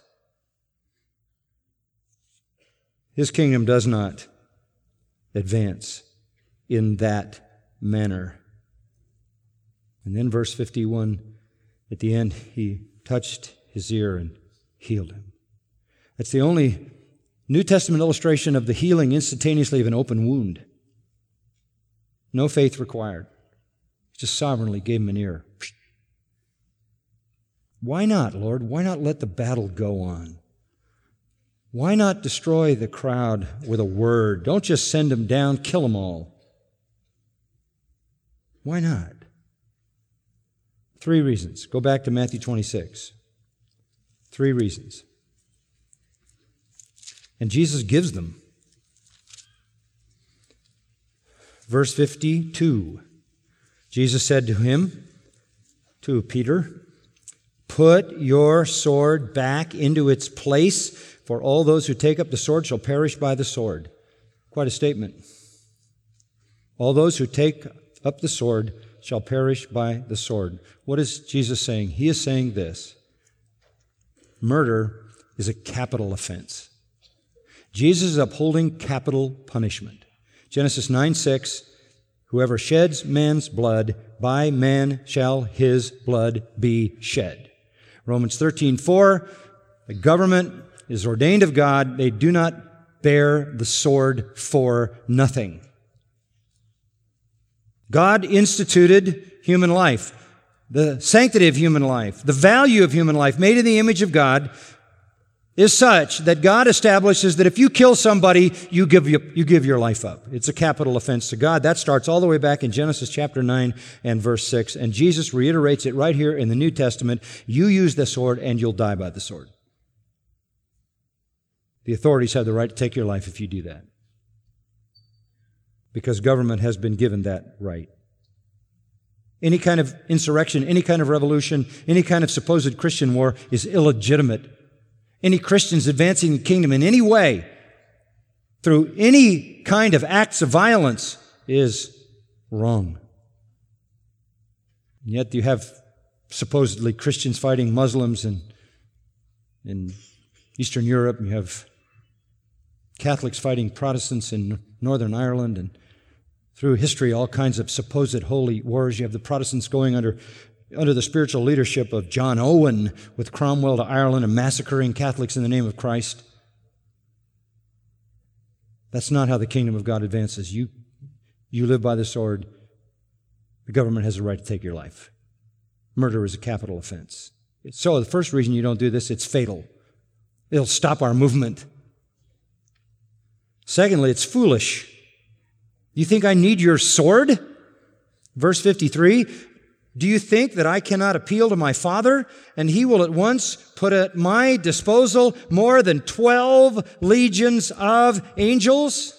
His kingdom does not advance in that manner. And then verse fifty-one, at the end, he touched his ear and healed him. That's the only New Testament illustration of the healing instantaneously of an open wound. No faith required. He just sovereignly gave him an ear. Why not, Lord? Why not let the battle go on? Why not destroy the crowd with a word? Don't just send them down, kill them all. Why not? Three reasons. Go back to Matthew twenty-six. Three reasons. And Jesus gives them. Verse fifty-two. Jesus said to him, to Peter, Put your sword back into its place, for all those who take up the sword shall perish by the sword. Quite a statement. All those who take up the sword shall perish by the sword. What is Jesus saying? He is saying this. Murder is a capital offense. Jesus is upholding capital punishment. Genesis nine six, Whoever sheds man's blood, by man shall his blood be shed. Romans thirteen four, the government is ordained of God. They do not bear the sword for nothing. God instituted human life, the sanctity of human life, the value of human life, made in the image of God, is such that God establishes that if you kill somebody, you give, you, you give your life up. It's a capital offense to God. That starts all the way back in Genesis chapter nine and verse six, and Jesus reiterates it right here in the New Testament. You use the sword and you'll die by the sword. The authorities have the right to take your life if you do that, because government has been given that right. Any kind of insurrection, any kind of revolution, any kind of supposed Christian war is illegitimate. Any Christians advancing the kingdom in any way, through any kind of acts of violence, is wrong. And yet you have supposedly Christians fighting Muslims in, in Eastern Europe, and you have Catholics fighting Protestants in Northern Ireland, and through history all kinds of supposed holy wars. You have the Protestants going under under the spiritual leadership of John Owen with Cromwell to Ireland and massacring Catholics in the name of Christ. That's not how the kingdom of God advances. You, you live by the sword. The government has a right to take your life. Murder is a capital offense. So the first reason you don't do this, it's fatal. It'll stop our movement. Secondly, it's foolish. You think I need your sword? Verse fifty-three, do you think that I cannot appeal to my Father, and He will at once put at my disposal more than twelve legions of angels?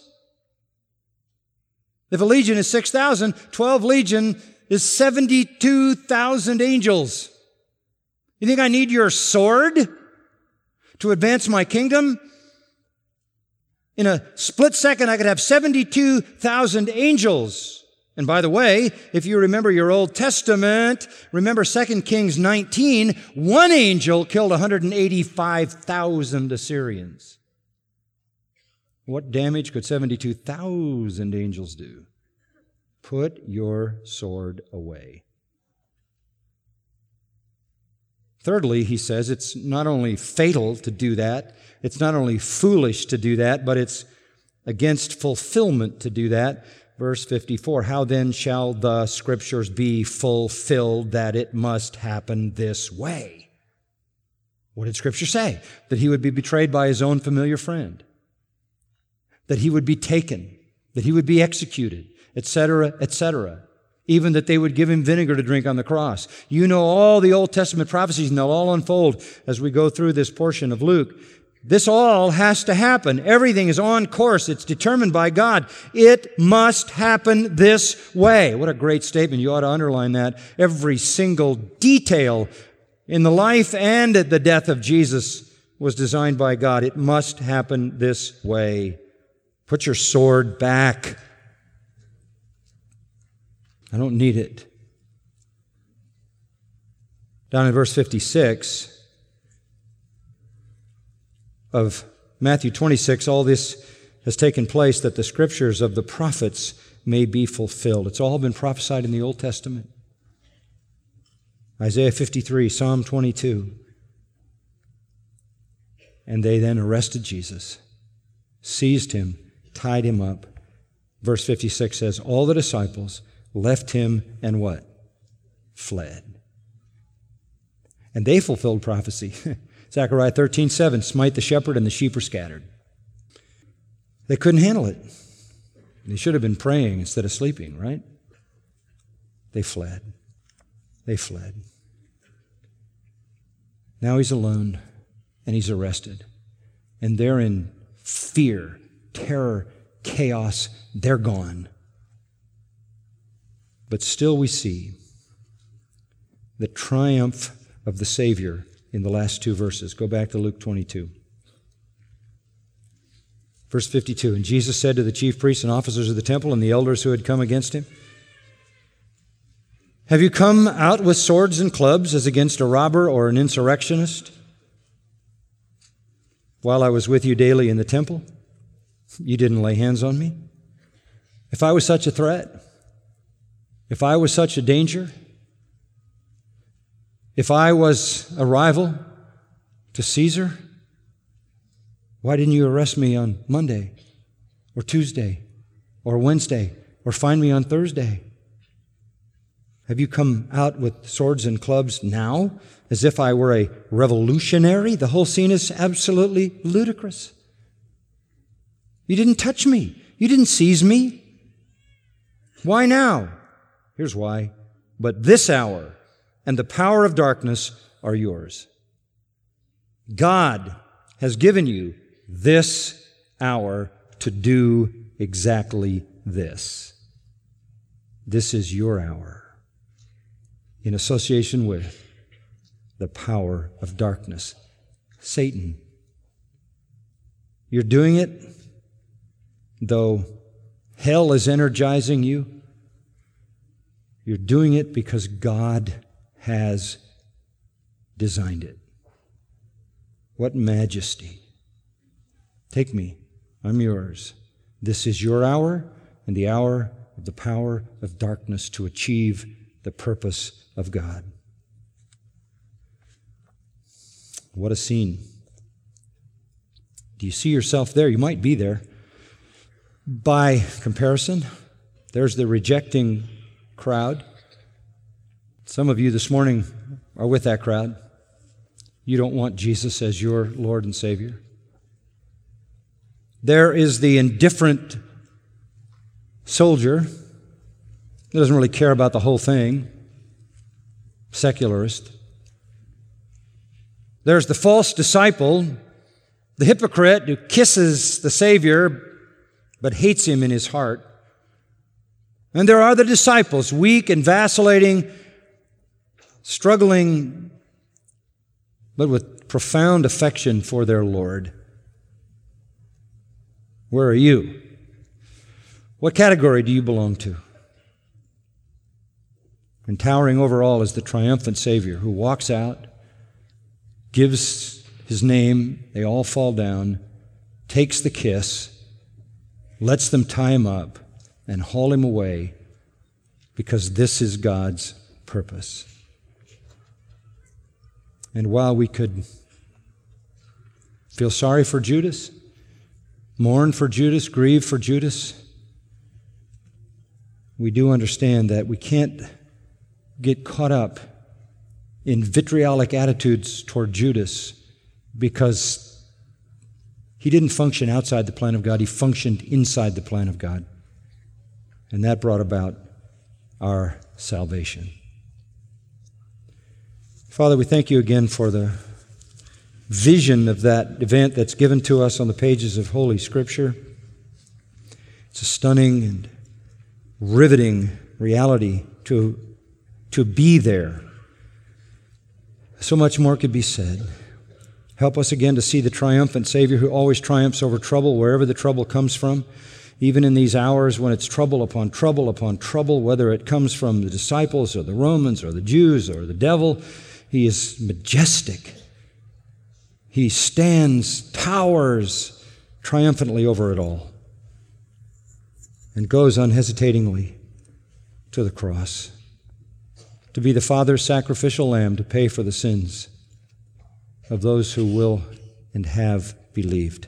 If a legion is six thousand, twelve legion is seventy-two thousand angels. You think I need your sword to advance my kingdom? In a split second, I could have seventy-two thousand angels. And by the way, if you remember your Old Testament, remember Second Kings nineteen, one angel killed one hundred eighty-five thousand Assyrians. What damage could seventy-two thousand angels do? Put your sword away. Thirdly, he says it's not only fatal to do that, it's not only foolish to do that, but it's against fulfillment to do that. Verse fifty-four, how then shall the Scriptures be fulfilled that it must happen this way? What did Scripture say? That he would be betrayed by his own familiar friend, that he would be taken, that he would be executed, et cetera, et cetera. Even that they would give him vinegar to drink on the cross. You know all the Old Testament prophecies, and they'll all unfold as we go through this portion of Luke. This all has to happen. Everything is on course. It's determined by God. It must happen this way. What a great statement. You ought to underline that. Every single detail in the life and the death of Jesus was designed by God. It must happen this way. Put your sword back. I don't need it. Down in verse fifty-six of Matthew twenty-six, all this has taken place that the Scriptures of the prophets may be fulfilled. It's all been prophesied in the Old Testament. Isaiah fifty-three, Psalm twenty-two. And they then arrested Jesus, seized him, tied him up. Verse fifty-six says, all the disciples left him and what? Fled. And they fulfilled prophecy. Zechariah thirteen seven, smite the shepherd and the sheep are scattered. They couldn't handle it. They should have been praying instead of sleeping, right? They fled. They fled. Now he's alone and he's arrested. And they're in fear, terror, chaos. They're gone. But still we see the triumph of the Savior in the last two verses. Go back to Luke twenty-two. Verse fifty-two, and Jesus said to the chief priests and officers of the temple and the elders who had come against him, have you come out with swords and clubs as against a robber or an insurrectionist? While I was with you daily in the temple, you didn't lay hands on me. If I was such a threat, If I was such a danger, if I was a rival to Caesar, why didn't you arrest me on Monday or Tuesday or Wednesday or find me on Thursday? Have you come out with swords and clubs now as if I were a revolutionary? The whole scene is absolutely ludicrous. You didn't touch me. You didn't seize me. Why now? Here's why. But this hour and the power of darkness are yours. God has given you this hour to do exactly this. This is your hour, in association with the power of darkness, Satan. You're doing it, though hell is energizing you. You're doing it because God has designed it. What majesty. Take me, I'm yours. This is your hour and the hour of the power of darkness to achieve the purpose of God. What a scene. Do you see yourself there? You might be there. By comparison, there's the rejecting crowd. Some of you this morning are with that crowd. You don't want Jesus as your Lord and Savior. There is the indifferent soldier who doesn't really care about the whole thing, secularist. There's the false disciple, the hypocrite who kisses the Savior but hates Him in his heart. And there are the disciples, weak and vacillating, struggling, but with profound affection for their Lord. Where are you? What category do you belong to? And towering over all is the triumphant Savior who walks out, gives His name, they all fall down, takes the kiss, lets them tie Him up and haul Him away because this is God's purpose. And while we could feel sorry for Judas, mourn for Judas, grieve for Judas, we do understand that we can't get caught up in vitriolic attitudes toward Judas because he didn't function outside the plan of God. He functioned inside the plan of God. And that brought about our salvation. Father, we thank you again for the vision of that event that's given to us on the pages of Holy Scripture. It's a stunning and riveting reality to, to be there. So much more could be said. Help us again to see the triumphant Savior who always triumphs over trouble, wherever the trouble comes from. Even in these hours when it's trouble upon trouble upon trouble, whether it comes from the disciples or the Romans or the Jews or the devil, He is majestic. He stands, towers triumphantly over it all and goes unhesitatingly to the cross to be the Father's sacrificial lamb to pay for the sins of those who will and have believed.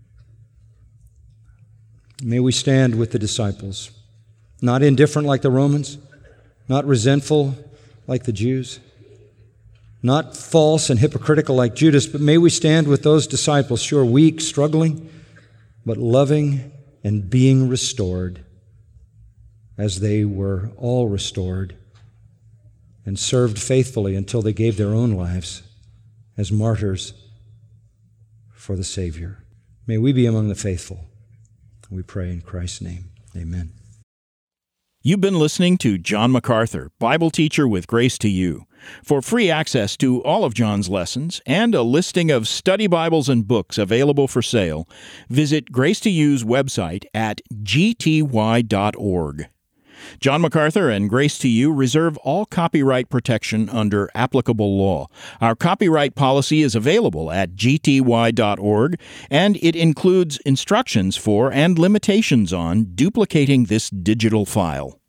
May we stand with the disciples, not indifferent like the Romans, not resentful like the Jews, not false and hypocritical like Judas, but may we stand with those disciples who are weak, struggling, but loving and being restored as they were all restored and served faithfully until they gave their own lives as martyrs for the Savior. May we be among the faithful. We pray in Christ's name. Amen. You've been listening to John MacArthur, Bible teacher with Grace to You. For free access to all of John's lessons and a listing of study Bibles and books available for sale, visit Grace to You's website at g t y dot org. John MacArthur and Grace to You reserve all copyright protection under applicable law. Our copyright policy is available at g t y dot org, and it includes instructions for and limitations on duplicating this digital file.